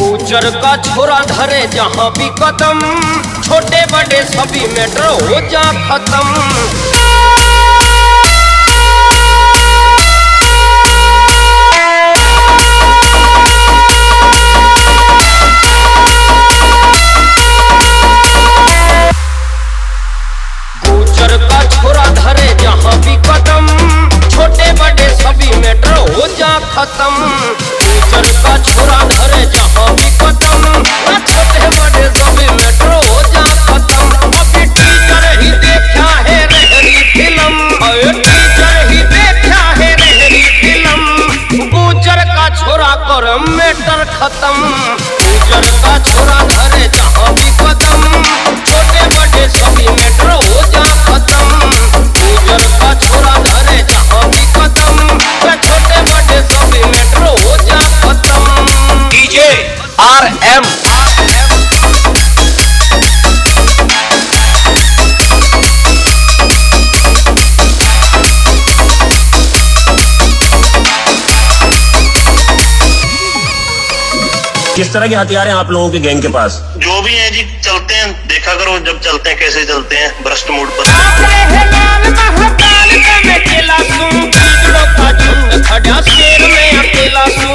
गुजर का छोरा धरे जहाँ भी कदम, छोटे बड़े सभी मैटर हो जा खत्म। गुजर का छोरा धरे जहाँ भी कदम, छोटे बड़े सभी मैटर हो जा खत्म। गुजर का छोरा धरे जहाँ भी कदम, छोटे बड़े सभी मैटर हो जा खत्म। अभी टीचर ही देखा है रहरी फिल्म, टीचर ही देखा है रहरी फिल्म। गुजर का छोरा कर मैटर खत्म। गुजर का छोरा धरे जहाँ भी कदम, छोटे बड़े सभी मैटर हो जा खत्म। गुजर का छोरा धरे जहाँ भी कदम, छोटे बड़े सभी मैटर हो जा खत्म। डीजे RM किस तरह के हथियार हैं आप लोगों के गैंग के पास? जो भी है जी, चलते हैं, देखा करो जब चलते हैं कैसे चलते हैं, भ्रष्ट मूड पर। खड़ा शेर में अकेला